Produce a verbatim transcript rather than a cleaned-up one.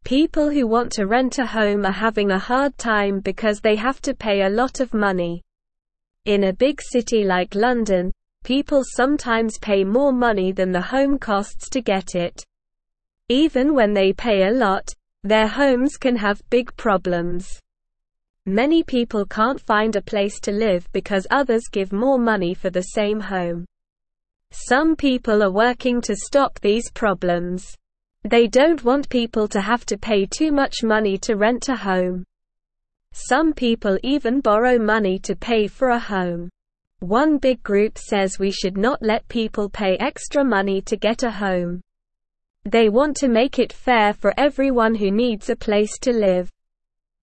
People who want to rent a home are having a hard time because they have to pay a lot of money. In a big city like London, people sometimes pay more money than the home costs to get it. Even when they pay a lot, their homes can have big problems. Many people can't find a place to live because others give more money for the same home. Some people are working to stop these problems. They don't want people to have to pay too much money to rent a home. Some people even borrow money to pay for a home. One big group says we should not let people pay extra money to get a home. They want to make it fair for everyone who needs a place to live.